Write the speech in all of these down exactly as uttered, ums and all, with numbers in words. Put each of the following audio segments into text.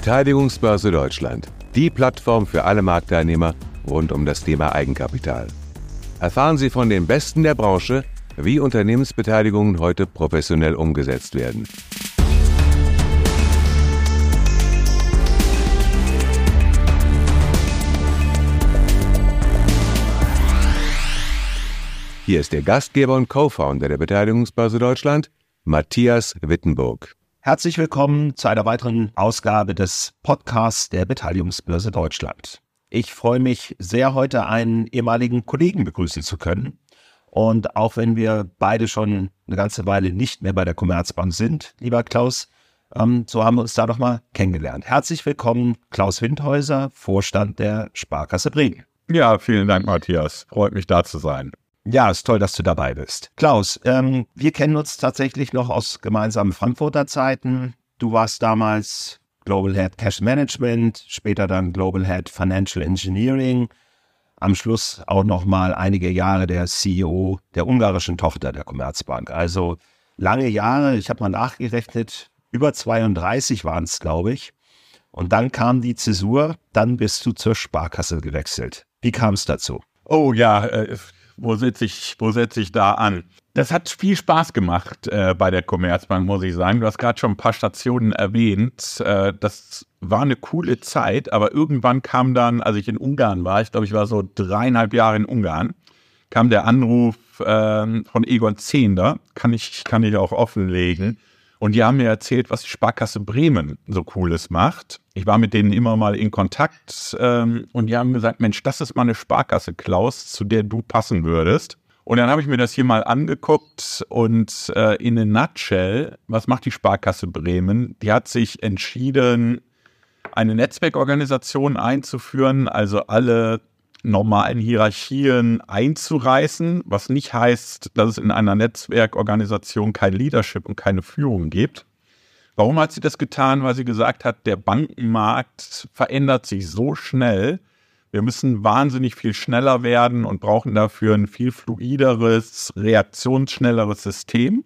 Beteiligungsbörse Deutschland, die Plattform für alle Marktteilnehmer rund um das Thema Eigenkapital. Erfahren Sie von den Besten der Branche, wie Unternehmensbeteiligungen heute professionell umgesetzt werden. Hier ist der Gastgeber und Co-Founder der Beteiligungsbörse Deutschland, Matthias Wittenburg. Herzlich willkommen zu einer weiteren Ausgabe des Podcasts der Beteiligungsbörse Deutschland. Ich freue mich sehr, heute einen ehemaligen Kollegen begrüßen zu können. Und auch wenn wir beide schon eine ganze Weile nicht mehr bei der Commerzbank sind, lieber Klaus, ähm, so haben wir uns da doch mal kennengelernt. Herzlich willkommen, Klaus Windhäuser, Vorstand der Sparkasse Bremen. Ja, vielen Dank, Matthias. Freut mich, da zu sein. Ja, ist toll, dass du dabei bist. Klaus, ähm, wir kennen uns tatsächlich noch aus gemeinsamen Frankfurter Zeiten. Du warst damals Global Head Cash Management, später dann Global Head Financial Engineering, am Schluss auch noch mal einige Jahre der C E O der ungarischen Tochter der Commerzbank. Also lange Jahre, ich habe mal nachgerechnet, über zweiunddreißig waren es, glaube ich. Und dann kam die Zäsur, dann bist du zur Sparkasse gewechselt. Wie kam es dazu? Oh ja, äh, wo setze ich, wo setze ich da an? Das hat viel Spaß gemacht äh, bei der Commerzbank, muss ich sagen. Du hast gerade schon ein paar Stationen erwähnt. Äh, das war eine coole Zeit, aber irgendwann kam dann, als ich in Ungarn war, ich glaube, ich war so dreieinhalb Jahre in Ungarn, kam der Anruf äh, von Egon Zehnder, kann ich, kann ich auch offenlegen. Und die haben mir erzählt, was die Sparkasse Bremen so Cooles macht. Ich war mit denen immer mal in Kontakt ähm, und die haben gesagt, Mensch, das ist mal eine Sparkasse, Klaus, zu der du passen würdest. Und dann habe ich mir das hier mal angeguckt und äh, in a nutshell, was macht die Sparkasse Bremen? Die hat sich entschieden, eine Netzwerkorganisation einzuführen, also alle normalen Hierarchien einzureißen, was nicht heißt, dass es in einer Netzwerkorganisation kein Leadership und keine Führung gibt. Warum hat sie das getan? Weil sie gesagt hat, der Bankenmarkt verändert sich so schnell, wir müssen wahnsinnig viel schneller werden und brauchen dafür ein viel fluideres, reaktionsschnelleres System.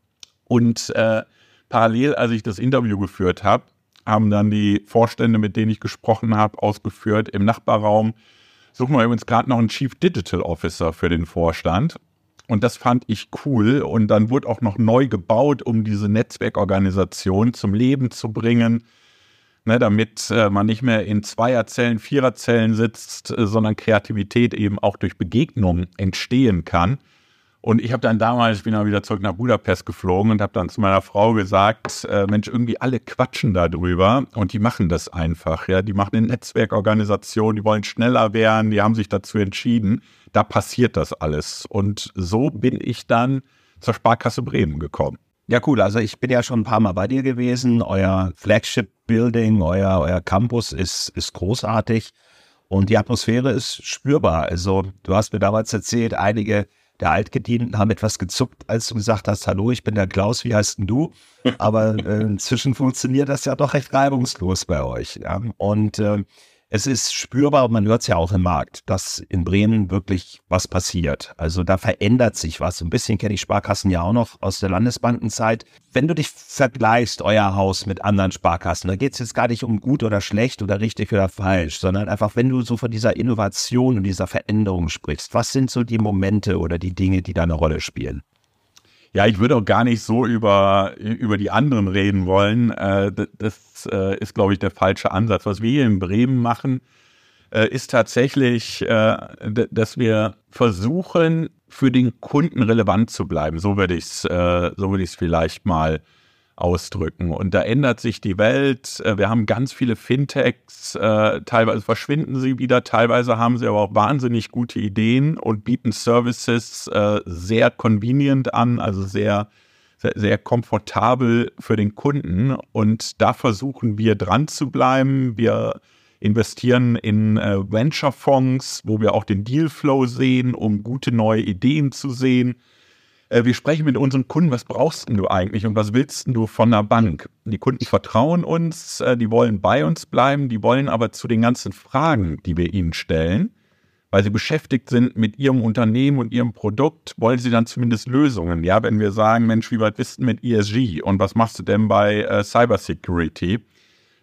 Und äh, parallel, als ich das Interview geführt habe, haben dann die Vorstände, mit denen ich gesprochen habe, ausgeführt, im Nachbarraum suchen wir übrigens gerade noch einen Chief Digital Officer für den Vorstand. Und das fand ich cool. Und dann wurde auch noch neu gebaut, um diese Netzwerkorganisation zum Leben zu bringen, ne, damit äh, man nicht mehr in Zweierzellen, Viererzellen sitzt, äh, sondern Kreativität eben auch durch Begegnungen entstehen kann. Und ich habe dann damals, ich bin dann wieder zurück nach Budapest geflogen und habe dann zu meiner Frau gesagt, äh, Mensch, irgendwie alle quatschen da drüber und die machen das einfach. Ja, die machen eine Netzwerkorganisation, die wollen schneller werden, die haben sich dazu entschieden, da passiert das alles. Und so bin ich dann zur Sparkasse Bremen gekommen. Ja, cool. Also ich bin ja schon ein paar Mal bei dir gewesen. Euer Flagship-Building, euer, euer Campus ist, ist großartig und die Atmosphäre ist spürbar. Also du hast mir damals erzählt, einige der Altgedienten haben etwas gezuckt, als du gesagt hast, hallo, ich bin der Klaus, wie heißt denn du? Aber äh, inzwischen funktioniert das ja doch recht reibungslos bei euch. Ja? Und äh, es ist spürbar, und man hört es ja auch im Markt, dass in Bremen wirklich was passiert. Also da verändert sich was. Ein bisschen kenne ich Sparkassen ja auch noch aus der Landesbankenzeit. Wenn du dich vergleichst, euer Haus mit anderen Sparkassen, da geht es jetzt gar nicht um gut oder schlecht oder richtig oder falsch, sondern einfach, wenn du so von dieser Innovation und dieser Veränderung sprichst, was sind so die Momente oder die Dinge, die da eine Rolle spielen? Ja, ich würde auch gar nicht so über, über die anderen reden wollen. Äh, das äh, ist, glaube ich, der falsche Ansatz. Was wir hier in Bremen machen, äh, ist tatsächlich, äh, d- dass wir versuchen, für den Kunden relevant zu bleiben. So würde ich es äh, so würde ich es vielleicht mal ausdrücken. Und da ändert sich die Welt. Wir haben ganz viele Fintechs, äh, teilweise verschwinden sie wieder, teilweise haben sie aber auch wahnsinnig gute Ideen und bieten Services äh, sehr convenient an, also sehr, sehr, sehr komfortabel für den Kunden. Und da versuchen wir dran zu bleiben. Wir investieren in äh, Venture-Fonds, wo wir auch den Dealflow sehen, um gute neue Ideen zu sehen. Wir sprechen mit unseren Kunden, was brauchst denn du eigentlich und was willst denn du von einer Bank? Die Kunden vertrauen uns, die wollen bei uns bleiben, die wollen aber zu den ganzen Fragen, die wir ihnen stellen, weil sie beschäftigt sind mit ihrem Unternehmen und ihrem Produkt, wollen sie dann zumindest Lösungen. Ja, wenn wir sagen, Mensch, wie weit bist du mit E S G und was machst du denn bei äh, Cybersecurity?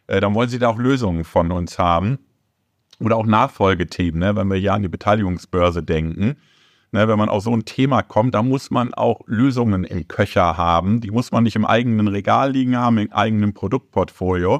äh, dann wollen sie da auch Lösungen von uns haben. Oder auch Nachfolgethemen, ne? Wenn wir ja an die Beteiligungsbörse denken. Ne? Wenn man auf so ein Thema kommt, da muss man auch Lösungen im Köcher haben. Die muss man nicht im eigenen Regal liegen haben, im eigenen Produktportfolio.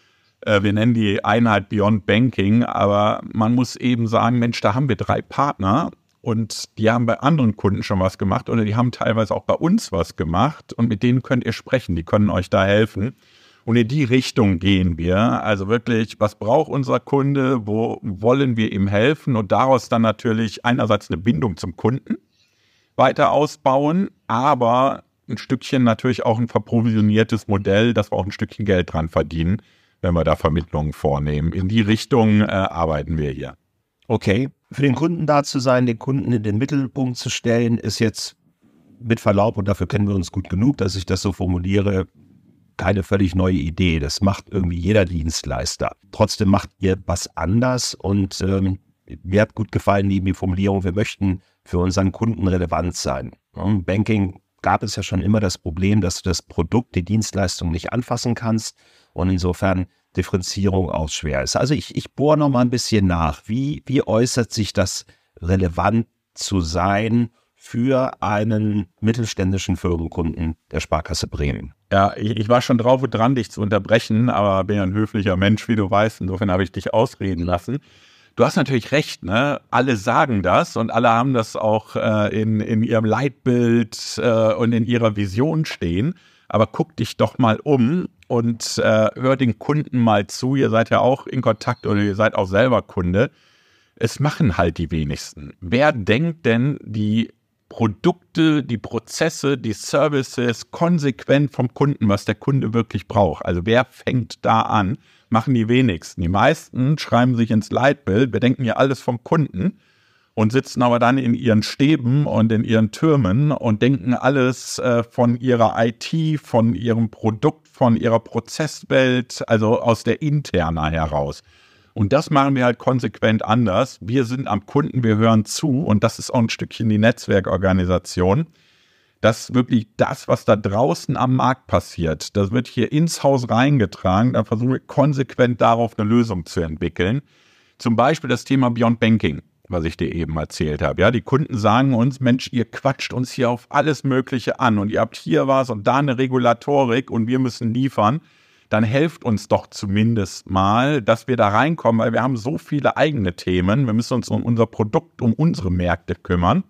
Äh, wir nennen die Einheit Beyond Banking, aber man muss eben sagen, Mensch, da haben wir drei Partner und die haben bei anderen Kunden schon was gemacht oder die haben teilweise auch bei uns was gemacht und mit denen könnt ihr sprechen, die können euch da helfen. Und in die Richtung gehen wir. Also wirklich, was braucht unser Kunde? Wo wollen wir ihm helfen? Und daraus dann natürlich einerseits eine Bindung zum Kunden weiter ausbauen, aber ein Stückchen natürlich auch ein verprovisioniertes Modell, dass wir auch ein Stückchen Geld dran verdienen, wenn wir da Vermittlungen vornehmen. In die Richtung äh, arbeiten wir hier. Okay. Für den Kunden da zu sein, den Kunden in den Mittelpunkt zu stellen, ist jetzt mit Verlaub, und dafür kennen wir uns gut genug, dass ich das so formuliere, keine völlig neue Idee. Das macht irgendwie jeder Dienstleister. Trotzdem macht ihr was anders und ähm, mir hat gut gefallen die, die Formulierung, wir möchten für unseren Kunden relevant sein. Im Banking gab es ja schon immer das Problem, dass du das Produkt, die Dienstleistung nicht anfassen kannst und insofern Differenzierung auch schwer ist. Also ich, ich bohre noch mal ein bisschen nach. Wie, wie äußert sich das relevant zu sein für einen mittelständischen Firmenkunden der Sparkasse Bremen? Ja, ich, ich war schon drauf und dran, dich zu unterbrechen, aber bin ja ein höflicher Mensch, wie du weißt. Insofern habe ich dich ausreden lassen. Du hast natürlich recht, ne? Alle sagen das und alle haben das auch äh, in, in ihrem Leitbild äh, und in ihrer Vision stehen. Aber guck dich doch mal um und äh, hör den Kunden mal zu. Ihr seid ja auch in Kontakt oder ihr seid auch selber Kunde. Es machen halt die wenigsten. Wer denkt denn, die Produkte, die Prozesse, die Services konsequent vom Kunden, was der Kunde wirklich braucht? Also wer fängt da an? Machen die wenigsten. Die meisten schreiben sich ins Leitbild, wir denken ja alles vom Kunden und sitzen aber dann in ihren Stäben und in ihren Türmen und denken alles äh, von ihrer I T, von ihrem Produkt, von ihrer Prozesswelt, also aus der Interna heraus. Und das machen wir halt konsequent anders. Wir sind am Kunden, wir hören zu und das ist auch ein Stückchen die Netzwerkorganisation. Das ist wirklich das, was da draußen am Markt passiert. Das wird hier ins Haus reingetragen. Da versuchen wir konsequent darauf eine Lösung zu entwickeln. Zum Beispiel das Thema Beyond Banking, was ich dir eben erzählt habe. Ja, die Kunden sagen uns, Mensch, ihr quatscht uns hier auf alles Mögliche an und ihr habt hier was und da eine Regulatorik und wir müssen liefern. Dann helft uns doch zumindest mal, dass wir da reinkommen, weil wir haben so viele eigene Themen. Wir müssen uns um unser Produkt, um unsere Märkte kümmern.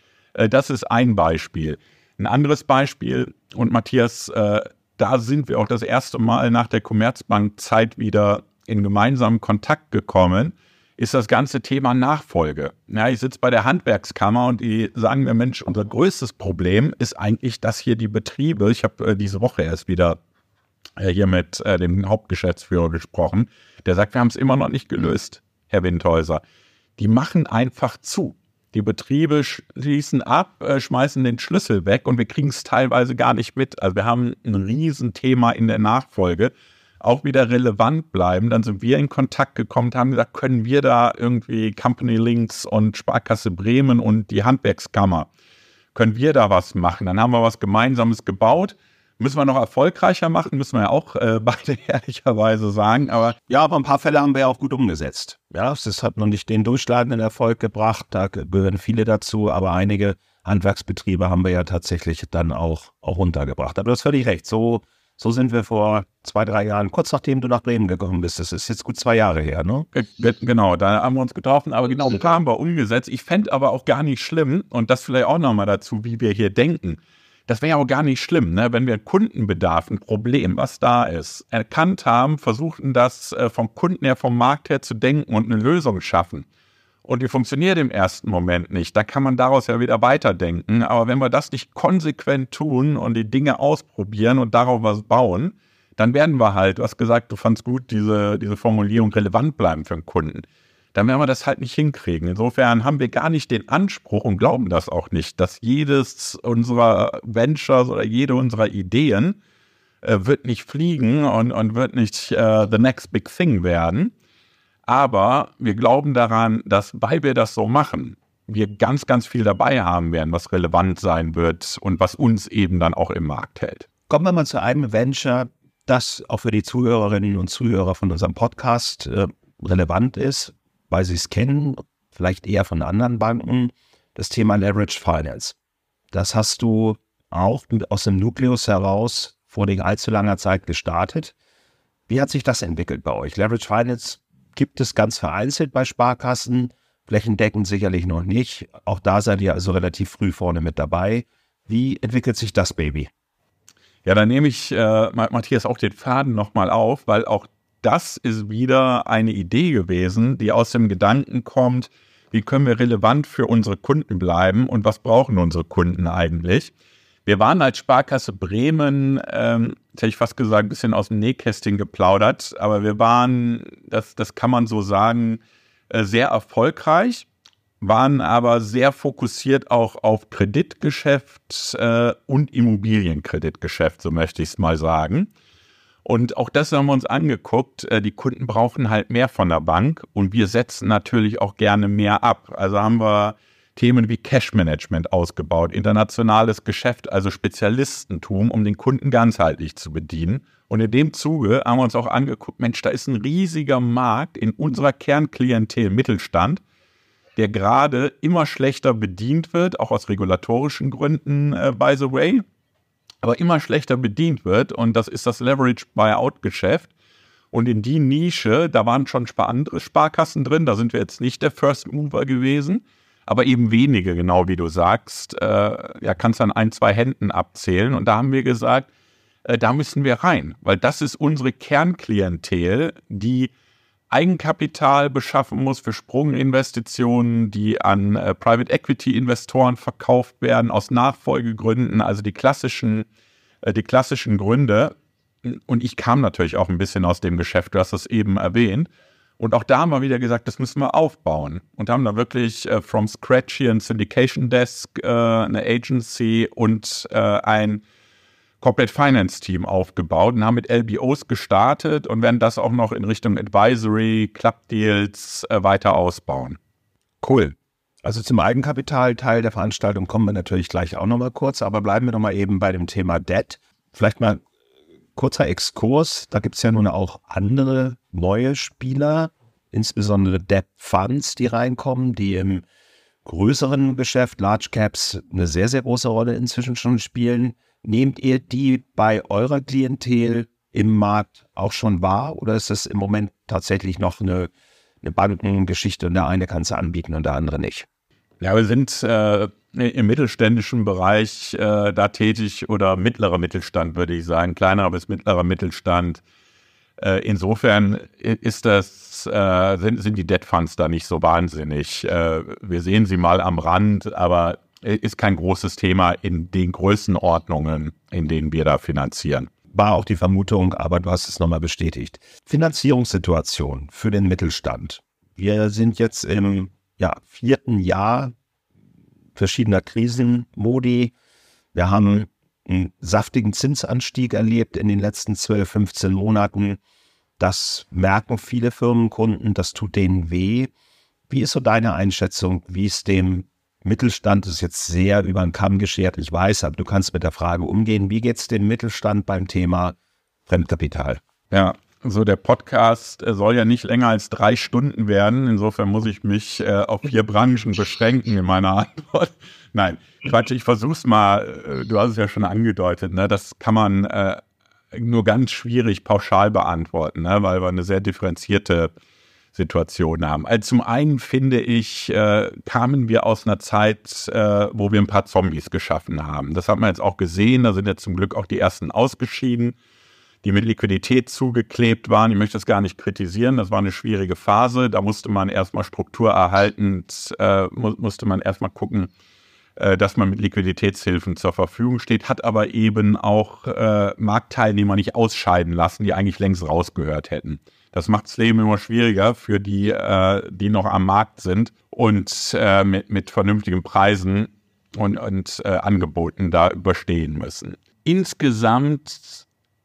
Das ist ein Beispiel. Ein anderes Beispiel, und Matthias, äh, da sind wir auch das erste Mal nach der Commerzbank-Zeit wieder in gemeinsamen Kontakt gekommen, ist das ganze Thema Nachfolge. Ja, ich sitze bei der Handwerkskammer und die sagen mir, Mensch, unser größtes Problem ist eigentlich, dass hier die Betriebe, ich habe äh, diese Woche erst wieder äh, hier mit äh, dem Hauptgeschäftsführer gesprochen, der sagt, wir haben es immer noch nicht gelöst, Herr Windhäuser. Die machen einfach zu. Die Betriebe schließen ab, äh, schmeißen den Schlüssel weg und wir kriegen es teilweise gar nicht mit. Also wir haben ein Riesenthema in der Nachfolge, auch wieder relevant bleiben. Dann sind wir in Kontakt gekommen, haben gesagt, können wir da irgendwie Company Links und Sparkasse Bremen und die Handwerkskammer, können wir da was machen? Dann haben wir was Gemeinsames gebaut. Müssen wir noch erfolgreicher machen, müssen wir ja auch äh, beide ehrlicherweise sagen. Aber ja, aber ein paar Fälle haben wir ja auch gut umgesetzt. Ja, es hat noch nicht den durchschlagenden Erfolg gebracht, da gehören viele dazu, aber einige Handwerksbetriebe haben wir ja tatsächlich dann auch, auch runtergebracht. Aber du hast völlig recht, so, so sind wir vor zwei, drei Jahren, kurz nachdem du nach Bremen gekommen bist, das ist jetzt gut zwei Jahre her, ne? Genau, da haben wir uns getroffen, aber genau, da haben wir umgesetzt. Ich fände aber auch gar nicht schlimm, und das vielleicht auch nochmal dazu, wie wir hier denken. Das wäre ja auch gar nicht schlimm, ne? Wenn wir Kundenbedarf, ein Problem, was da ist, erkannt haben, versuchten das äh, vom Kunden her, vom Markt her zu denken und eine Lösung schaffen. Und die funktioniert im ersten Moment nicht. Da kann man daraus ja wieder weiterdenken. Aber wenn wir das nicht konsequent tun und die Dinge ausprobieren und darauf was bauen, dann werden wir halt, du hast gesagt, du fandst gut, diese, diese Formulierung relevant bleiben für den Kunden. Dann werden wir das halt nicht hinkriegen. Insofern haben wir gar nicht den Anspruch und glauben das auch nicht, dass jedes unserer Ventures oder jede unserer Ideen äh, wird nicht fliegen und, und wird nicht äh, the next big thing werden. Aber wir glauben daran, dass, weil wir das so machen, wir ganz, ganz viel dabei haben werden, was relevant sein wird und was uns eben dann auch im Markt hält. Kommen wir mal zu einem Venture, das auch für die Zuhörerinnen und Zuhörer von unserem Podcast äh, relevant ist, weil sie es kennen, vielleicht eher von anderen Banken, das Thema Leveraged Finance. Das hast du auch aus dem Nukleus heraus vor nicht allzu langer Zeit gestartet. Wie hat sich das entwickelt bei euch? Leveraged Finance gibt es ganz vereinzelt bei Sparkassen, flächendeckend sicherlich noch nicht. Auch da seid ihr also relativ früh vorne mit dabei. Wie entwickelt sich das Baby? Ja, dann nehme ich, äh, Matthias, auch den Faden nochmal auf, weil auch das ist wieder eine Idee gewesen, die aus dem Gedanken kommt, wie können wir relevant für unsere Kunden bleiben und was brauchen unsere Kunden eigentlich? Wir waren als Sparkasse Bremen, ähm, jetzt hätte ich fast gesagt, ein bisschen aus dem Nähkästchen geplaudert, aber wir waren, das, das kann man so sagen, äh, sehr erfolgreich, waren aber sehr fokussiert auch auf Kreditgeschäft äh, und Immobilienkreditgeschäft, so möchte ich es mal sagen. Und auch das haben wir uns angeguckt. Äh, die Kunden brauchen halt mehr von der Bank und wir setzen natürlich auch gerne mehr ab. Also haben wir Themen wie Cash-Management ausgebaut, internationales Geschäft, also Spezialistentum, um den Kunden ganzheitlich zu bedienen. Und in dem Zuge haben wir uns auch angeguckt, Mensch, da ist ein riesiger Markt in unserer Kernklientel Mittelstand, der gerade immer schlechter bedient wird, auch aus regulatorischen Gründen, äh, by the way, aber immer schlechter bedient wird. Und das ist das Leveraged Buyout-Geschäft. Und in die Nische, da waren schon andere Sparkassen drin, da sind wir jetzt nicht der First Mover gewesen, aber eben wenige, genau wie du sagst, äh, ja, kannst an ein, zwei Händen abzählen. Und da haben wir gesagt, äh, da müssen wir rein, weil das ist unsere Kernklientel, die Eigenkapital beschaffen muss für Sprunginvestitionen, die an äh, Private Equity Investoren verkauft werden, aus Nachfolgegründen, also die klassischen, äh, die klassischen Gründe. Und ich kam natürlich auch ein bisschen aus dem Geschäft, du hast es eben erwähnt. Und auch da haben wir wieder gesagt, das müssen wir aufbauen. Und haben da wirklich äh, from scratch hier ein Syndication Desk, äh, eine Agency und äh, ein Corporate Finance Team aufgebaut und haben mit L B Os gestartet und werden das auch noch in Richtung Advisory, Club Deals äh, weiter ausbauen. Cool. Also zum Eigenkapitalteil der Veranstaltung kommen wir natürlich gleich auch nochmal kurz, aber bleiben wir nochmal eben bei dem Thema Debt. Vielleicht mal kurzer Exkurs, da gibt es ja nun auch andere neue Spieler, insbesondere Debt Funds, die reinkommen, die im größeren Geschäft, Large Caps, eine sehr, sehr große Rolle inzwischen schon spielen. Nehmt ihr die bei eurer Klientel im Markt auch schon wahr oder ist das im Moment tatsächlich noch eine, eine Bankengeschichte und der eine kann es anbieten und der andere nicht? Ja, wir sind äh, im mittelständischen Bereich äh, da tätig oder mittlerer Mittelstand, würde ich sagen, kleinerer bis mittlerer Mittelstand. Äh, insofern ist das, äh, sind, sind die Debt Funds da nicht so wahnsinnig. Äh, wir sehen sie mal am Rand, aber ist kein großes Thema in den Größenordnungen, in denen wir da finanzieren. War auch die Vermutung, aber du hast es nochmal bestätigt. Finanzierungssituation für den Mittelstand. Wir sind jetzt im ja, vierten Jahr verschiedener Krisenmodi. Wir haben einen saftigen Zinsanstieg erlebt in den letzten zwölf, fünfzehn Monaten. Das merken viele Firmenkunden, das tut denen weh. Wie ist so deine Einschätzung, wie es dem Mittelstand, ist jetzt sehr über den Kamm geschert, ich weiß, aber du kannst mit der Frage umgehen, wie geht es dem Mittelstand beim Thema Fremdkapital? Ja, so der Podcast soll ja nicht länger als drei Stunden werden, insofern muss ich mich äh, auf vier Branchen beschränken in meiner Antwort. Nein, Quatsch, ich versuch's mal, du hast es ja schon angedeutet, ne? Das kann man äh, nur ganz schwierig pauschal beantworten, ne? Weil wir eine sehr differenzierte Situation haben. Also zum einen finde ich, äh, kamen wir aus einer Zeit, äh, wo wir ein paar Zombies geschaffen haben. Das hat man jetzt auch gesehen, da sind ja zum Glück auch die ersten ausgeschieden, die mit Liquidität zugeklebt waren. Ich möchte das gar nicht kritisieren, das war eine schwierige Phase. Da musste man erstmal strukturerhaltend, äh, mu- musste man erstmal gucken, äh, dass man mit Liquiditätshilfen zur Verfügung steht, hat aber eben auch äh, Marktteilnehmer nicht ausscheiden lassen, die eigentlich längst rausgehört hätten. Das macht das Leben immer schwieriger für die, äh, die noch am Markt sind und äh, mit, mit vernünftigen Preisen und, und äh, Angeboten da überstehen müssen. Insgesamt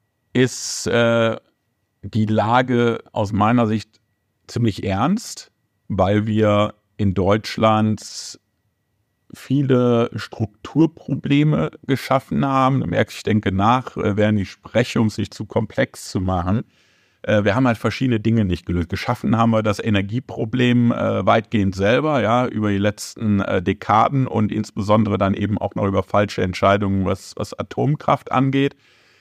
ist äh, die Lage aus meiner Sicht ziemlich ernst, weil wir in Deutschland viele Strukturprobleme geschaffen haben. Du merkst, ich denke nach, während ich spreche, um es nicht zu komplex zu machen. Wir haben halt verschiedene Dinge nicht gelöst. Geschaffen haben wir das Energieproblem äh, weitgehend selber, ja, über die letzten äh, Dekaden und insbesondere dann eben auch noch über falsche Entscheidungen, was, was Atomkraft angeht.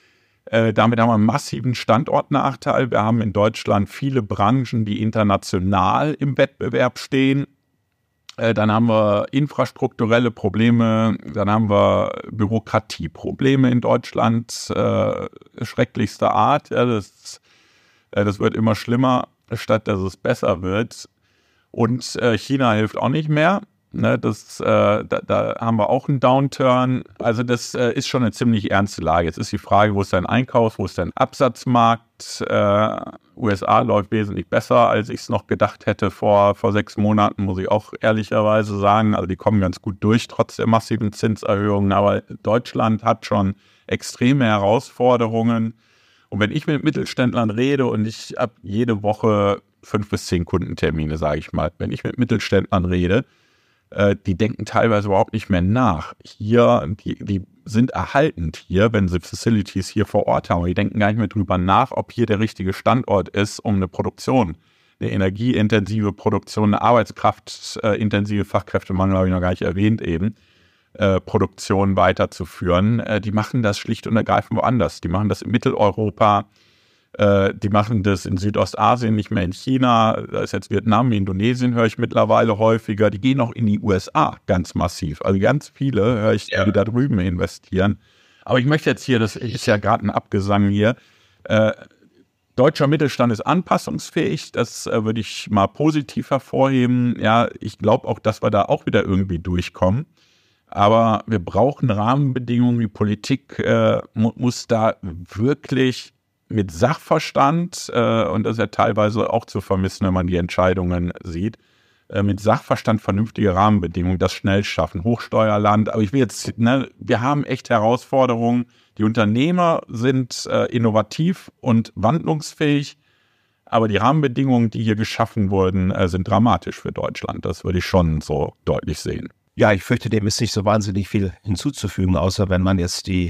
Äh, damit haben wir einen massiven Standortnachteil. Wir haben in Deutschland viele Branchen, die international im Wettbewerb stehen. Äh, dann haben wir infrastrukturelle Probleme, dann haben wir Bürokratieprobleme in Deutschland, äh, schrecklichster Art. Ja, das Das wird immer schlimmer, statt dass es besser wird. Und äh, China hilft auch nicht mehr. Ne, das, äh, da, da haben wir auch einen Downturn. Also das äh, ist schon eine ziemlich ernste Lage. Jetzt ist die Frage, wo ist dein Einkauf, wo ist dein Absatzmarkt? Äh, U S A läuft wesentlich besser, als ich es noch gedacht hätte vor, vor sechs Monaten, muss ich auch ehrlicherweise sagen. Also die kommen ganz gut durch, trotz der massiven Zinserhöhungen. Aber Deutschland hat schon extreme Herausforderungen. Und wenn ich mit Mittelständlern rede und ich habe jede Woche fünf bis zehn Kundentermine, sage ich mal, wenn ich mit Mittelständlern rede, äh, die denken teilweise überhaupt nicht mehr nach. Hier, die, die sind erhaltend hier, wenn sie Facilities hier vor Ort haben. Die denken gar nicht mehr drüber nach, ob hier der richtige Standort ist, um eine Produktion, eine energieintensive Produktion, eine arbeitskraftintensive, Fachkräftemangel habe ich noch gar nicht erwähnt eben, Äh, Produktion weiterzuführen. Äh, die machen das schlicht und ergreifend woanders. Die machen das in Mitteleuropa, äh, die machen das in Südostasien, nicht mehr in China. Da ist jetzt Vietnam, Indonesien höre ich mittlerweile häufiger. Die gehen auch in die U S A ganz massiv. Also ganz viele höre ich, die da drüben investieren. Aber ich möchte jetzt hier, das ist ja gerade ein Abgesang hier, äh, deutscher Mittelstand ist anpassungsfähig, das äh, würde ich mal positiv hervorheben. Ja, ich glaube auch, dass wir da auch wieder irgendwie durchkommen. Aber wir brauchen Rahmenbedingungen. Die Politik äh, mu- muss da wirklich mit Sachverstand, äh, und das ist ja teilweise auch zu vermissen, wenn man die Entscheidungen sieht, äh, mit Sachverstand vernünftige Rahmenbedingungen, das schnell schaffen. Hochsteuerland, aber ich will jetzt, ne, wir haben echt Herausforderungen. Die Unternehmer sind äh, innovativ und wandlungsfähig, aber die Rahmenbedingungen, die hier geschaffen wurden, äh, sind dramatisch für Deutschland. Das würde ich schon so deutlich sehen. Ja, ich fürchte, dem ist nicht so wahnsinnig viel hinzuzufügen, außer wenn man jetzt die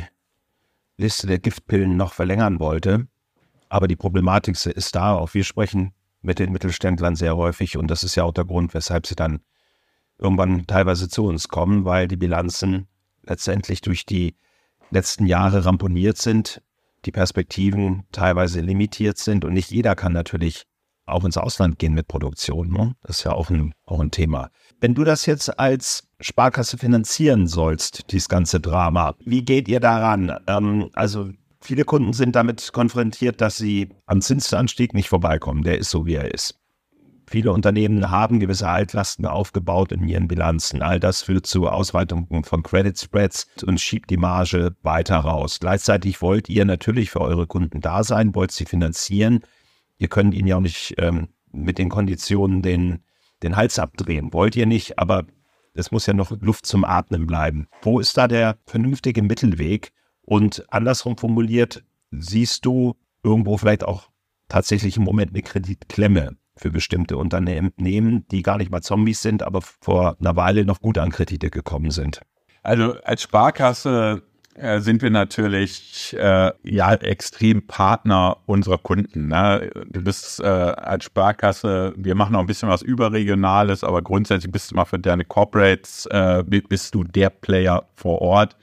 Liste der Giftpillen noch verlängern wollte. Aber die Problematik ist da, auch wir sprechen mit den Mittelständlern sehr häufig und das ist ja auch der Grund, weshalb sie dann irgendwann teilweise zu uns kommen, weil die Bilanzen letztendlich durch die letzten Jahre ramponiert sind, die Perspektiven teilweise limitiert sind und nicht jeder kann natürlich auch ins Ausland gehen mit Produktion. Ne? Das ist ja auch ein, auch ein Thema. Wenn du das jetzt als Sparkasse finanzieren sollst, dieses ganze Drama, wie geht ihr daran? Ähm, also viele Kunden sind damit konfrontiert, dass sie am Zinsanstieg nicht vorbeikommen. Der ist so, wie er ist. Viele Unternehmen haben gewisse Altlasten aufgebaut in ihren Bilanzen. All das führt zu Ausweitungen von Credit Spreads und schiebt die Marge weiter raus. Gleichzeitig wollt ihr natürlich für eure Kunden da sein, wollt sie finanzieren. Ihr könnt ihnen ja auch nicht ähm, mit den Konditionen den, den Hals abdrehen. Wollt ihr nicht, aber es muss ja noch Luft zum Atmen bleiben. Wo ist da der vernünftige Mittelweg? Und andersrum formuliert, siehst du irgendwo vielleicht auch tatsächlich im Moment eine Kreditklemme für bestimmte Unternehmen, die gar nicht mal Zombies sind, aber vor einer Weile noch gut an Kredite gekommen sind? Also als Sparkasse äh, sind wir natürlich äh, ja extrem Partner unserer Kunden. Ne? Du bist äh, als Sparkasse, wir machen auch ein bisschen was Überregionales, aber grundsätzlich bist du mal für deine Corporates, äh, bist du der Player vor Ort.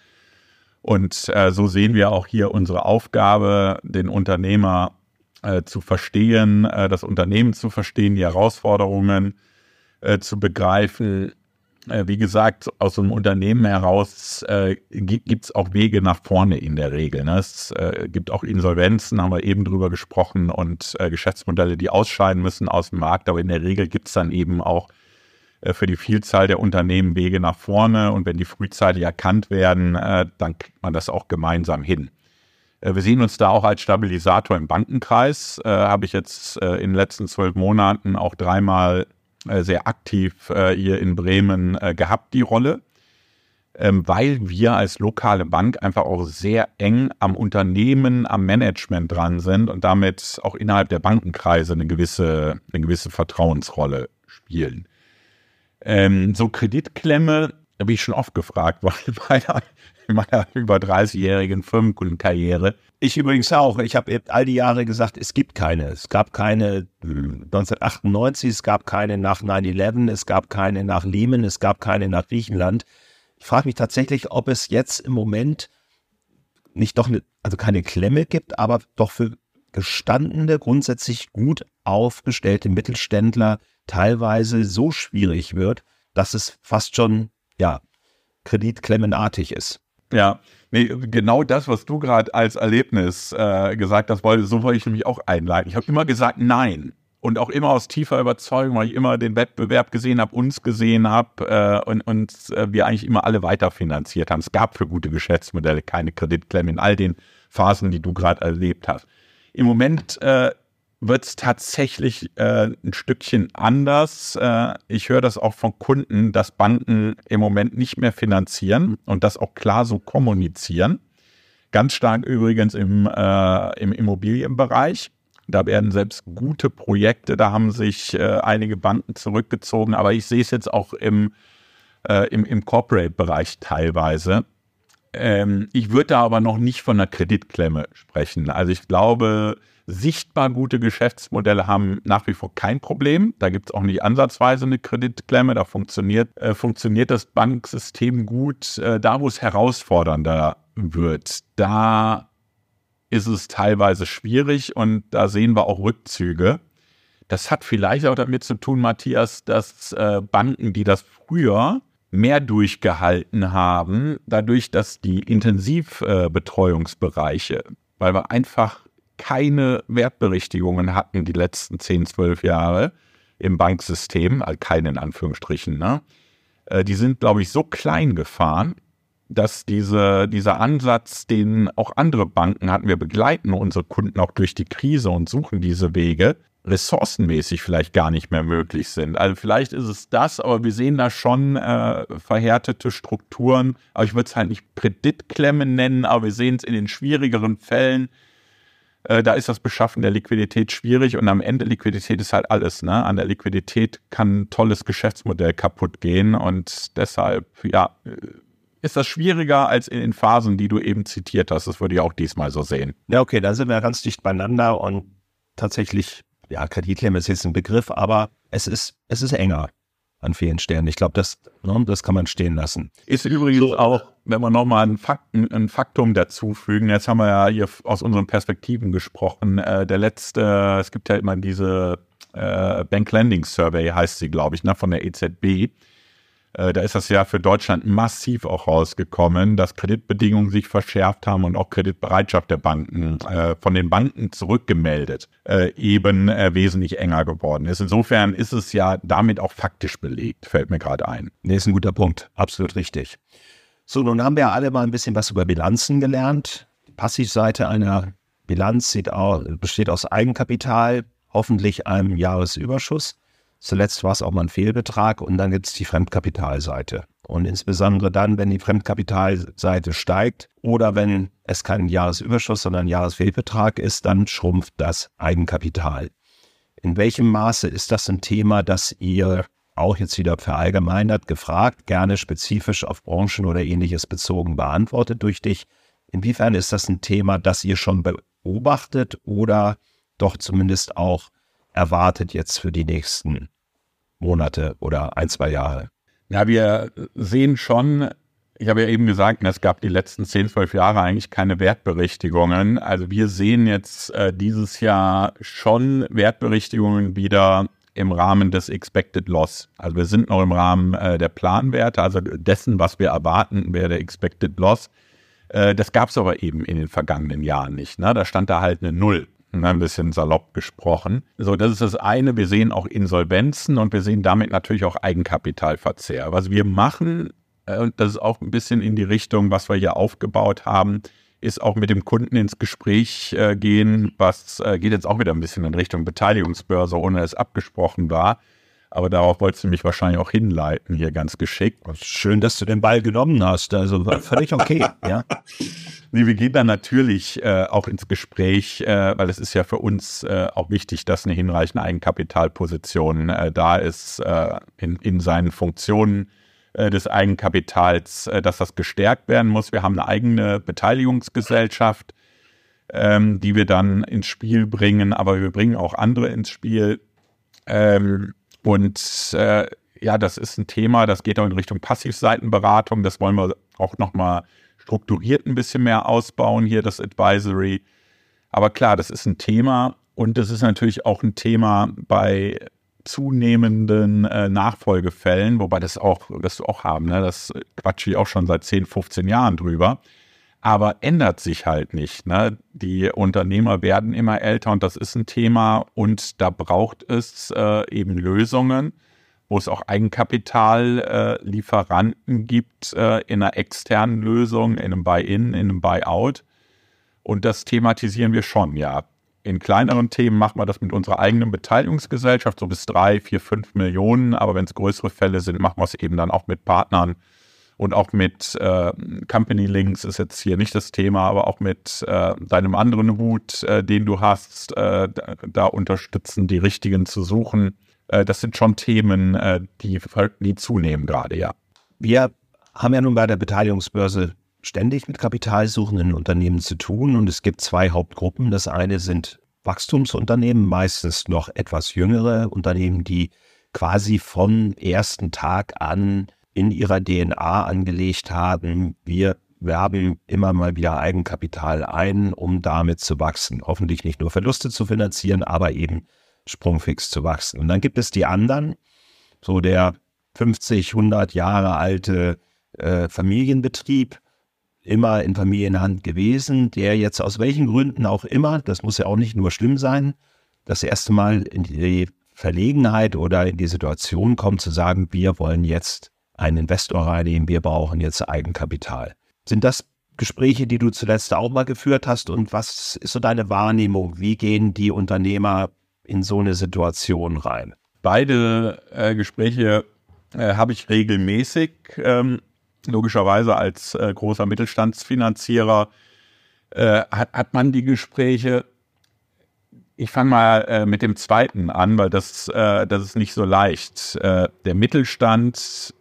Und äh, so sehen wir auch hier unsere Aufgabe, den Unternehmer äh, zu verstehen, äh, das Unternehmen zu verstehen, die Herausforderungen äh, zu begreifen. Äh, wie gesagt, aus so einem Unternehmen heraus äh, gibt es auch Wege nach vorne in der Regel. Ne? Es äh, gibt auch Insolvenzen, haben wir eben drüber gesprochen, und äh, Geschäftsmodelle, die ausscheiden müssen aus dem Markt. Aber in der Regel gibt es dann eben auch äh, für die Vielzahl der Unternehmen Wege nach vorne. Und wenn die frühzeitig erkannt werden, äh, dann kriegt man das auch gemeinsam hin. Äh, wir sehen uns da auch als Stabilisator im Bankenkreis. Äh, habe ich jetzt äh, in den letzten zwölf Monaten auch dreimal sehr aktiv äh, hier in Bremen äh, gehabt, die Rolle, ähm, weil wir als lokale Bank einfach auch sehr eng am Unternehmen, am Management dran sind und damit auch innerhalb der Bankenkreise eine gewisse, eine gewisse Vertrauensrolle spielen. Ähm, so Kreditklemme, Da bin ich schon oft gefragt worden in meiner, in meiner über dreißigjährigen Firmenkundenkarriere. Ich übrigens auch. Ich habe all die Jahre gesagt, es gibt keine. Es gab keine neunzehnhundertachtundneunzig, es gab keine nach neun elf, es gab keine nach Lehman, es gab keine nach Griechenland. Ich frage mich tatsächlich, ob es jetzt im Moment nicht doch eine, also keine Klemme gibt, aber doch für gestandene, grundsätzlich gut aufgestellte Mittelständler teilweise so schwierig wird, dass es fast schon, ja, kreditklemmenartig ist. Ja, nee, genau das, was du gerade als Erlebnis äh, gesagt hast, wollte, so wollte ich nämlich auch einleiten. Ich habe immer gesagt, nein. Und auch immer aus tiefer Überzeugung, weil ich immer den Wettbewerb gesehen habe, uns gesehen habe äh, und, und äh, wir eigentlich immer alle weiterfinanziert haben. Es gab für gute Geschäftsmodelle keine Kreditklemme in all den Phasen, die du gerade erlebt hast. Im Moment äh, wird es tatsächlich äh, ein Stückchen anders. Äh, ich höre das auch von Kunden, dass Banken im Moment nicht mehr finanzieren und das auch klar so kommunizieren. Ganz stark übrigens im, äh, im Immobilienbereich. Da werden selbst gute Projekte, da haben sich äh, einige Banken zurückgezogen, aber ich sehe es jetzt auch im, äh, im, im Corporate-Bereich teilweise. Ähm, ich würde da aber noch nicht von einer Kreditklemme sprechen. Also ich glaube, sichtbar gute Geschäftsmodelle haben nach wie vor kein Problem. Da gibt es auch nicht ansatzweise eine Kreditklemme. Da funktioniert, äh, funktioniert das Banksystem gut. Äh, da, wo es herausfordernder wird, da ist es teilweise schwierig und da sehen wir auch Rückzüge. Das hat vielleicht auch damit zu tun, Matthias, dass äh, Banken, die das früher mehr durchgehalten haben, dadurch, dass die Intensivbetreuungsbereiche, äh, weil wir einfach keine Wertberichtigungen hatten die letzten zehn, zwölf Jahre im Banksystem, also keine in Anführungsstrichen, ne? äh, die sind, glaube ich, so klein gefahren, dass diese, dieser Ansatz, den auch andere Banken hatten, wir begleiten unsere Kunden auch durch die Krise und suchen diese Wege, ressourcenmäßig vielleicht gar nicht mehr möglich sind. Also vielleicht ist es das, aber wir sehen da schon äh, verhärtete Strukturen. Aber ich würde es halt nicht Kreditklemme nennen, aber wir sehen es in den schwierigeren Fällen. Äh, da ist das Beschaffen der Liquidität schwierig und am Ende Liquidität ist halt alles. Ne? An der Liquidität kann ein tolles Geschäftsmodell kaputt gehen und deshalb, ja, ist das schwieriger als in den Phasen, die du eben zitiert hast. Das würde ich auch diesmal so sehen. Ja, okay, da sind wir ganz dicht beieinander und tatsächlich, ja, Kreditklemme ist jetzt ein Begriff, aber es ist, es ist enger an vielen Stellen. Ich glaube, das, ne, das kann man stehen lassen. Ist übrigens so auch, wenn wir nochmal ein, Fakten, ein Faktum dazufügen, jetzt haben wir ja hier aus unseren Perspektiven gesprochen, äh, der letzte, es gibt ja immer diese äh, Bank Lending Survey, heißt sie, glaube ich, ne, von der E Z B. Da ist das ja für Deutschland massiv auch rausgekommen, dass Kreditbedingungen sich verschärft haben und auch Kreditbereitschaft der Banken äh, von den Banken zurückgemeldet äh, eben äh, wesentlich enger geworden ist. Insofern ist es ja damit auch faktisch belegt, fällt mir gerade ein. Nee, ist ein guter Punkt, absolut richtig. So, nun haben wir ja alle mal ein bisschen was über Bilanzen gelernt. Die Passivseite einer Bilanz sieht auch, besteht aus Eigenkapital, hoffentlich einem Jahresüberschuss. Zuletzt war es auch mal ein Fehlbetrag und dann gibt es die Fremdkapitalseite. Und insbesondere dann, wenn die Fremdkapitalseite steigt oder wenn es kein Jahresüberschuss, sondern ein Jahresfehlbetrag ist, dann schrumpft das Eigenkapital. In welchem Maße ist das ein Thema, das ihr auch jetzt wieder verallgemeinert, gefragt, gerne spezifisch auf Branchen oder Ähnliches bezogen beantwortet durch dich? Inwiefern ist das ein Thema, das ihr schon beobachtet oder doch zumindest auch erwartet jetzt für die nächsten Monate oder ein, zwei Jahre? Ja, wir sehen schon, ich habe ja eben gesagt, es gab die letzten zehn, zwölf Jahre eigentlich keine Wertberichtigungen. Also wir sehen jetzt äh, dieses Jahr schon Wertberichtigungen wieder im Rahmen des Expected Loss. Also wir sind noch im Rahmen äh, der Planwerte, also dessen, was wir erwarten, wäre der Expected Loss. Äh, das gab es aber eben in den vergangenen Jahren nicht. Ne? Da stand da halt eine Null. Ein bisschen salopp gesprochen. So, das ist das eine. Wir sehen auch Insolvenzen und wir sehen damit natürlich auch Eigenkapitalverzehr. Was wir machen, und das ist auch ein bisschen in die Richtung, was wir hier aufgebaut haben, ist auch mit dem Kunden ins Gespräch äh, gehen. Was äh, geht jetzt auch wieder ein bisschen in Richtung Beteiligungsbörse, ohne dass es abgesprochen war. Aber darauf wolltest du mich wahrscheinlich auch hinleiten, hier ganz geschickt. Schön, dass du den Ball genommen hast. Also völlig okay, ja. Nee, wir gehen dann natürlich äh, auch ins Gespräch, äh, weil es ist ja für uns äh, auch wichtig, dass eine hinreichende Eigenkapitalposition äh, da ist äh, in, in seinen Funktionen. äh, des Eigenkapitals, äh, dass das gestärkt werden muss. Wir haben eine eigene Beteiligungsgesellschaft, ähm, die wir dann ins Spiel bringen, aber wir bringen auch andere ins Spiel. Ähm, und äh, ja, das ist ein Thema, das geht auch in Richtung Passivseitenberatung. Das wollen wir auch nochmal strukturiert ein bisschen mehr ausbauen, hier das Advisory. Aber klar, das ist ein Thema und das ist natürlich auch ein Thema bei zunehmenden äh, Nachfolgefällen, wobei das auch, das wir auch haben, ne? Das quatsche ich auch schon seit zehn, fünfzehn Jahren drüber. Aber ändert sich halt nicht, ne? Die Unternehmer werden immer älter und das ist ein Thema und da braucht es äh, eben Lösungen, wo es auch Eigenkapitallieferanten äh, gibt äh, in einer externen Lösung, in einem Buy-in, in einem Buy-out. Und das thematisieren wir schon, ja. In kleineren Themen machen wir das mit unserer eigenen Beteiligungsgesellschaft, so bis drei, vier, fünf Millionen. Aber wenn es größere Fälle sind, machen wir es eben dann auch mit Partnern und auch mit äh, Company Links ist jetzt hier nicht das Thema, aber auch mit äh, deinem anderen Hut, äh, den du hast, äh, da, da unterstützen, die richtigen zu suchen. Äh, das sind schon Themen, äh, die, die zunehmen gerade, ja. Wir haben ja nun bei der Beteiligungsbörse ständig mit kapitalsuchenden Unternehmen zu tun und es gibt zwei Hauptgruppen. Das eine sind Wachstumsunternehmen, meistens noch etwas jüngere Unternehmen, die quasi vom ersten Tag an in ihrer D N A angelegt haben, wir werben immer mal wieder Eigenkapital ein, um damit zu wachsen. Hoffentlich nicht nur Verluste zu finanzieren, aber eben sprungfix zu wachsen. Und dann gibt es die anderen, so der fünfzig, hundert Jahre alte äh, Familienbetrieb, immer in Familienhand gewesen, der jetzt aus welchen Gründen auch immer, das muss ja auch nicht nur schlimm sein, das erste Mal in die Verlegenheit oder in die Situation kommt zu sagen, wir wollen jetzt einen Investor reinnehmen, wir brauchen jetzt Eigenkapital. Sind das Gespräche, die du zuletzt auch mal geführt hast und was ist so deine Wahrnehmung? Wie gehen die Unternehmer in so eine Situation rein? Beide äh, Gespräche äh, habe ich regelmäßig. Ähm, logischerweise als äh, großer Mittelstandsfinanzierer äh, hat, hat man die Gespräche. Ich fange mal äh, mit dem zweiten an, weil das, äh, das ist nicht so leicht. Äh, der Mittelstand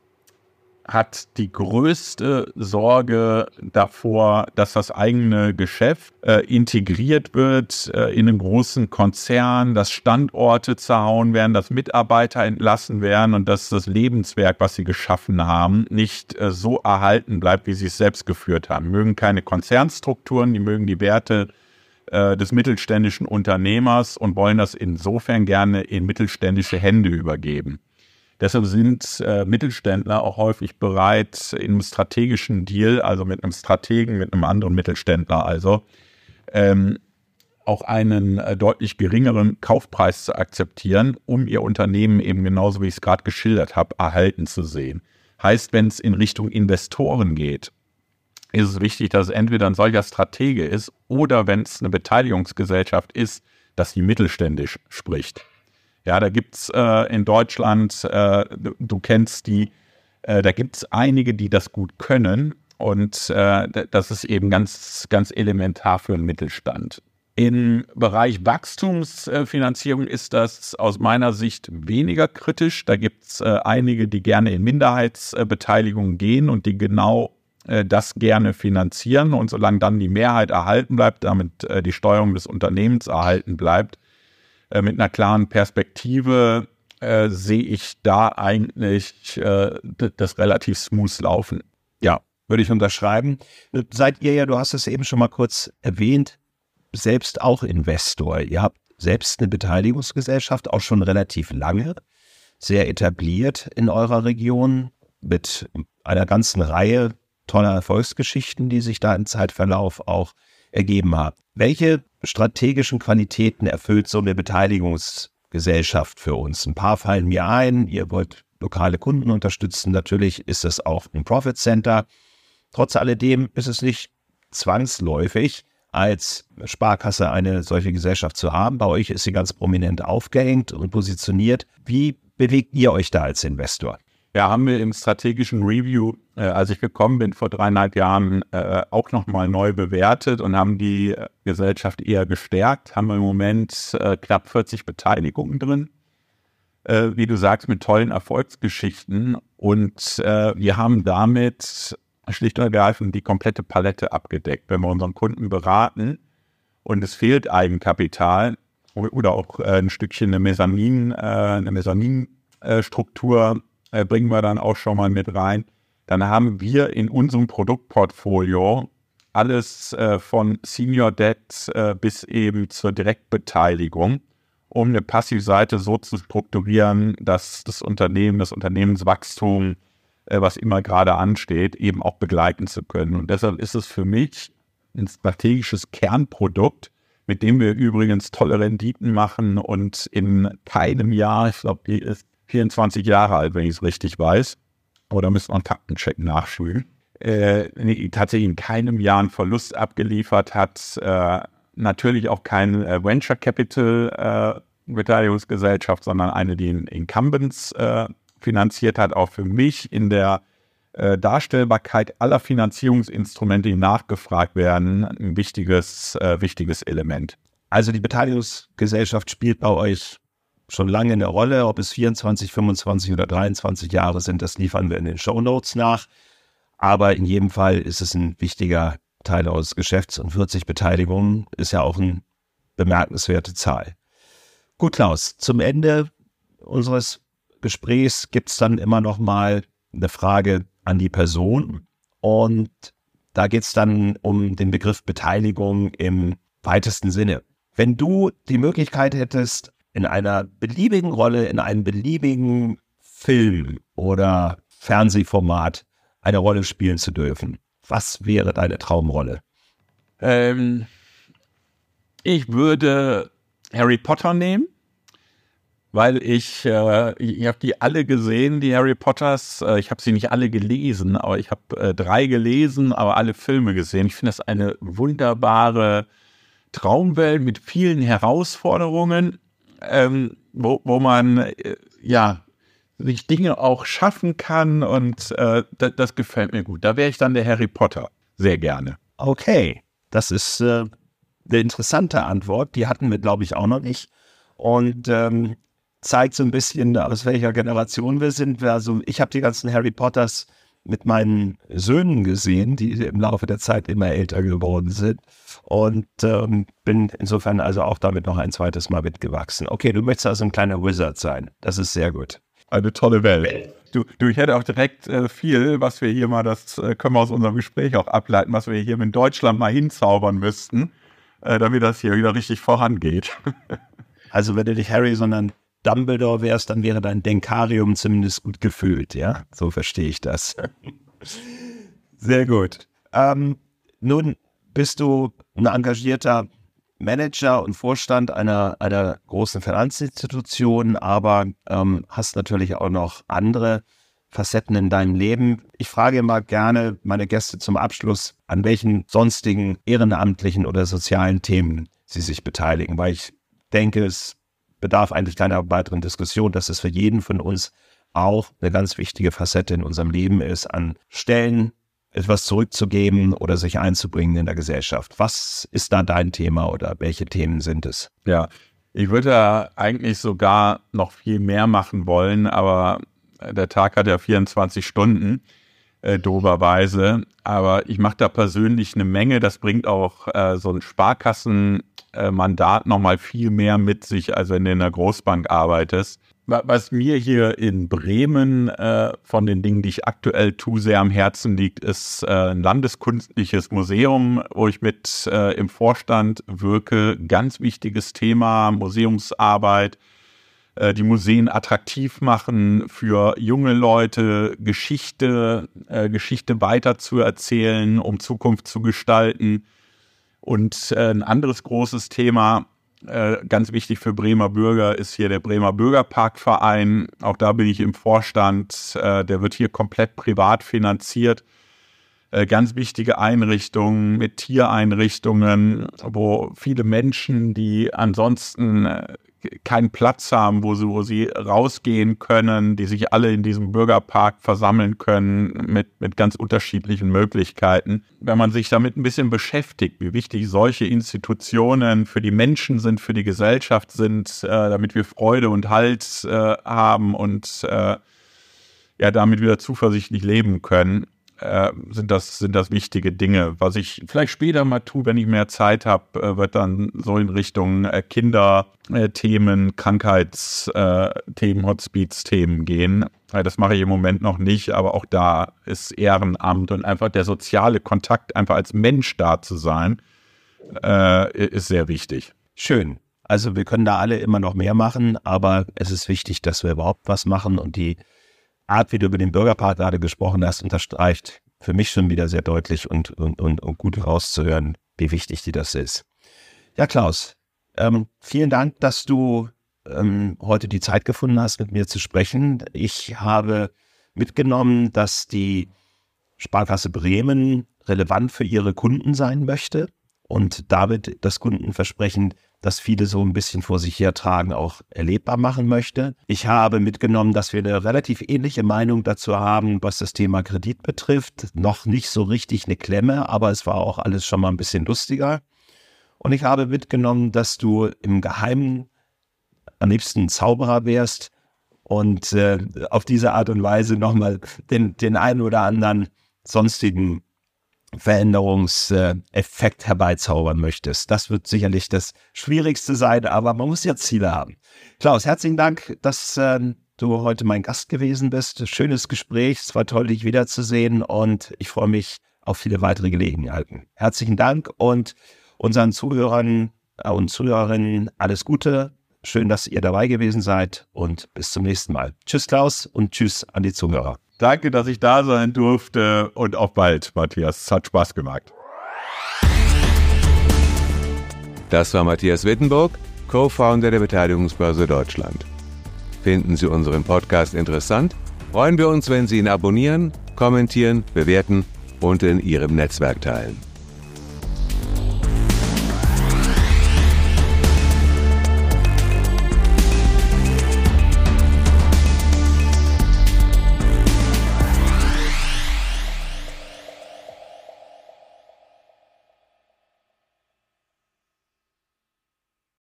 hat die größte Sorge davor, dass das eigene Geschäft äh, integriert wird äh, in einen großen Konzern, dass Standorte zerhauen werden, dass Mitarbeiter entlassen werden und dass das Lebenswerk, was sie geschaffen haben, nicht äh, so erhalten bleibt, wie sie es selbst geführt haben. Die mögen keine Konzernstrukturen, die mögen die Werte äh, des mittelständischen Unternehmers und wollen das insofern gerne in mittelständische Hände übergeben. Deshalb sind äh, Mittelständler auch häufig bereit, in einem strategischen Deal, also mit einem Strategen, mit einem anderen Mittelständler, also ähm, auch einen äh, deutlich geringeren Kaufpreis zu akzeptieren, um ihr Unternehmen eben genauso, wie ich es gerade geschildert habe, erhalten zu sehen. Heißt, wenn es in Richtung Investoren geht, ist es wichtig, dass es entweder ein solcher Stratege ist oder wenn es eine Beteiligungsgesellschaft ist, dass die mittelständisch spricht. Ja, da gibt es äh, in Deutschland, äh, du, du kennst die, äh, da gibt es einige, die das gut können und äh, das ist eben ganz, ganz elementar für den Mittelstand. Im Bereich Wachstumsfinanzierung ist das aus meiner Sicht weniger kritisch. Da gibt es äh, einige, die gerne in Minderheitsbeteiligung gehen und die genau äh, das gerne finanzieren und solange dann die Mehrheit erhalten bleibt, damit äh, die Steuerung des Unternehmens erhalten bleibt, mit einer klaren Perspektive äh, sehe ich da eigentlich äh, das relativ smooth laufen. Ja, würde ich unterschreiben. Seid ihr ja, du hast es eben schon mal kurz erwähnt, selbst auch Investor. Ihr habt selbst eine Beteiligungsgesellschaft, auch schon relativ lange, sehr etabliert in eurer Region, mit einer ganzen Reihe toller Erfolgsgeschichten, die sich da im Zeitverlauf auch ergeben haben. Welche strategischen Qualitäten erfüllt so eine Beteiligungsgesellschaft für uns? Ein paar fallen mir ein. Ihr wollt lokale Kunden unterstützen. Natürlich ist es auch ein Profit Center. Trotz alledem ist es nicht zwangsläufig, als Sparkasse eine solche Gesellschaft zu haben. Bei euch ist sie ganz prominent aufgehängt und positioniert. Wie bewegt ihr euch da als Investor? Ja, haben wir im strategischen Review, äh, als ich gekommen bin vor dreieinhalb Jahren, äh, auch nochmal neu bewertet und haben die äh, Gesellschaft eher gestärkt. Haben wir im Moment äh, knapp vierzig Beteiligungen drin. äh, wie du sagst, mit tollen Erfolgsgeschichten. Und äh, wir haben damit schlicht und ergreifend die komplette Palette abgedeckt. Wenn wir unseren Kunden beraten und es fehlt Eigenkapital oder auch äh, ein Stückchen eine Mezzanin, äh, eine Mezzaninstruktur äh, bringen wir dann auch schon mal mit rein, dann haben wir in unserem Produktportfolio alles äh, von Senior Debt äh, bis eben zur Direktbeteiligung, um eine Passivseite so zu strukturieren, dass das Unternehmen, das Unternehmenswachstum, äh, was immer gerade ansteht, eben auch begleiten zu können. Und deshalb ist es für mich ein strategisches Kernprodukt, mit dem wir übrigens tolle Renditen machen und in keinem Jahr, ich glaube, die ist vierundzwanzig Jahre alt, wenn ich es richtig weiß, oder müssen wir einen Faktencheck nachschulen, äh, nee, tatsächlich in keinem Jahr einen Verlust abgeliefert hat, äh, natürlich auch keine äh, Venture Capital äh, Beteiligungsgesellschaft, sondern eine, die in Incumbents äh, finanziert hat, auch für mich in der äh, Darstellbarkeit aller Finanzierungsinstrumente, die nachgefragt werden, ein wichtiges, äh, wichtiges Element. Also die Beteiligungsgesellschaft spielt bei euch schon lange eine Rolle, ob es vierundzwanzig, fünfundzwanzig oder dreiundzwanzig Jahre sind, das liefern wir in den Shownotes nach. Aber in jedem Fall ist es ein wichtiger Teil eures Geschäfts und vierzig Beteiligungen ist ja auch eine bemerkenswerte Zahl. Gut, Klaus, zum Ende unseres Gesprächs gibt es dann immer noch mal eine Frage an die Person und da geht es dann um den Begriff Beteiligung im weitesten Sinne. Wenn du die Möglichkeit hättest, in einer beliebigen Rolle, in einem beliebigen Film oder Fernsehformat eine Rolle spielen zu dürfen, was wäre deine Traumrolle? Ähm, ich würde Harry Potter nehmen, weil ich, äh, ich habe die alle gesehen, die Harry Potters. Äh, ich habe sie nicht alle gelesen, aber ich habe äh, drei gelesen, aber alle Filme gesehen. Ich finde das eine wunderbare Traumwelt mit vielen Herausforderungen, ähm, wo, wo man äh, ja sich Dinge auch schaffen kann und äh, das, das gefällt mir gut. Da wäre ich dann der Harry Potter, sehr gerne. Okay, das ist äh, eine interessante Antwort. Die hatten wir, glaube ich, auch noch nicht. Und ähm, zeigt so ein bisschen, aus welcher Generation wir sind. Also ich habe die ganzen Harry Potters mit meinen Söhnen gesehen, die im Laufe der Zeit immer älter geworden sind. Und ähm, bin insofern also auch damit noch ein zweites Mal mitgewachsen. Okay, du möchtest also ein kleiner Wizard sein. Das ist sehr gut. Eine tolle Welt. Du, du ich hätte auch direkt äh, viel, was wir hier mal, das äh, können wir aus unserem Gespräch auch ableiten, was wir hier in Deutschland mal hinzaubern müssten, äh, damit das hier wieder richtig vorangeht. Also wenn du nicht Harry, sondern Dumbledore wärst, dann wäre dein Denkarium zumindest gut gefüllt, ja? So verstehe ich das. Sehr gut. Ähm, nun bist du ein engagierter Manager und Vorstand einer, einer großen Finanzinstitution, aber ähm, hast natürlich auch noch andere Facetten in deinem Leben. Ich frage immer gerne meine Gäste zum Abschluss, an welchen sonstigen ehrenamtlichen oder sozialen Themen sie sich beteiligen, weil ich denke, es bedarf eigentlich keiner weiteren Diskussion, dass es für jeden von uns auch eine ganz wichtige Facette in unserem Leben ist, an Stellen etwas zurückzugeben oder sich einzubringen in der Gesellschaft. Was ist da dein Thema oder welche Themen sind es? Ja, ich würde da eigentlich sogar noch viel mehr machen wollen, aber der Tag hat ja vierundzwanzig Stunden, äh, doberweise. Aber ich mache da persönlich eine Menge. Das bringt auch äh, so ein Sparkassenmandat äh, nochmal viel mehr mit sich, als wenn du in der Großbank arbeitest. Was mir hier in Bremen äh, von den Dingen, die ich aktuell tue, sehr am Herzen liegt, ist äh, ein landeskundliches Museum, wo ich mit äh, im Vorstand wirke. Ganz wichtiges Thema, Museumsarbeit, äh, die Museen attraktiv machen für junge Leute, Geschichte, äh, Geschichte weiterzuerzählen, um Zukunft zu gestalten. Und äh, ein anderes großes Thema, Äh, ganz wichtig für Bremer Bürger, ist hier der Bremer Bürgerparkverein. Auch da bin ich im Vorstand. Äh, der wird hier komplett privat finanziert. äh, ganz wichtige Einrichtungen mit Tiereinrichtungen, wo viele Menschen, die ansonsten äh, keinen Platz haben, wo sie, wo sie rausgehen können, die sich alle in diesem Bürgerpark versammeln können mit, mit ganz unterschiedlichen Möglichkeiten. Wenn man sich damit ein bisschen beschäftigt, wie wichtig solche Institutionen für die Menschen sind, für die Gesellschaft sind, äh, damit wir Freude und Halt äh, haben und äh, ja, damit wieder zuversichtlich leben können, äh, sind das, sind das wichtige Dinge. Was ich vielleicht später mal tue, wenn ich mehr Zeit habe, äh, wird dann so in Richtung äh, Kinderthemen, äh, Krankheitsthemen, äh, Hospiz-Themen gehen. Äh, das mache ich im Moment noch nicht, aber auch da ist Ehrenamt und einfach der soziale Kontakt, einfach als Mensch da zu sein, äh, ist sehr wichtig. Schön. Also wir können da alle immer noch mehr machen, aber es ist wichtig, dass wir überhaupt was machen, und die Art, wie du über den Bürgerpark gerade gesprochen hast, unterstreicht für mich schon wieder sehr deutlich und, und, und, und gut rauszuhören, wie wichtig dir das ist. Ja, Klaus, ähm, vielen Dank, dass du ähm, heute die Zeit gefunden hast, mit mir zu sprechen. Ich habe mitgenommen, dass die Sparkasse Bremen relevant für ihre Kunden sein möchte und damit das Kundenversprechen, das viele so ein bisschen vor sich hertragen, auch erlebbar machen möchte. Ich habe mitgenommen, dass wir eine relativ ähnliche Meinung dazu haben, was das Thema Kredit betrifft. Noch nicht so richtig eine Klemme, aber es war auch alles schon mal ein bisschen lustiger. Und ich habe mitgenommen, dass du im Geheimen am liebsten Zauberer wärst und äh, auf diese Art und Weise nochmal den, den einen oder anderen sonstigen Veränderungseffekt herbeizaubern möchtest. Das wird sicherlich das Schwierigste sein, aber man muss ja Ziele haben. Klaus, herzlichen Dank, dass äh, du heute mein Gast gewesen bist. Schönes Gespräch, es war toll, dich wiederzusehen, und ich freue mich auf viele weitere Gelegenheiten. Herzlichen Dank, und unseren Zuhörern und Zuhörerinnen alles Gute. Schön, dass ihr dabei gewesen seid, und bis zum nächsten Mal. Tschüss, Klaus, und tschüss an die Zuhörer. Danke, dass ich da sein durfte, und auf bald, Matthias. Es hat Spaß gemacht. Das war Matthias Wittenburg, Co-Founder der Beteiligungsbörse Deutschland. Finden Sie unseren Podcast interessant? Freuen wir uns, wenn Sie ihn abonnieren, kommentieren, bewerten und in Ihrem Netzwerk teilen.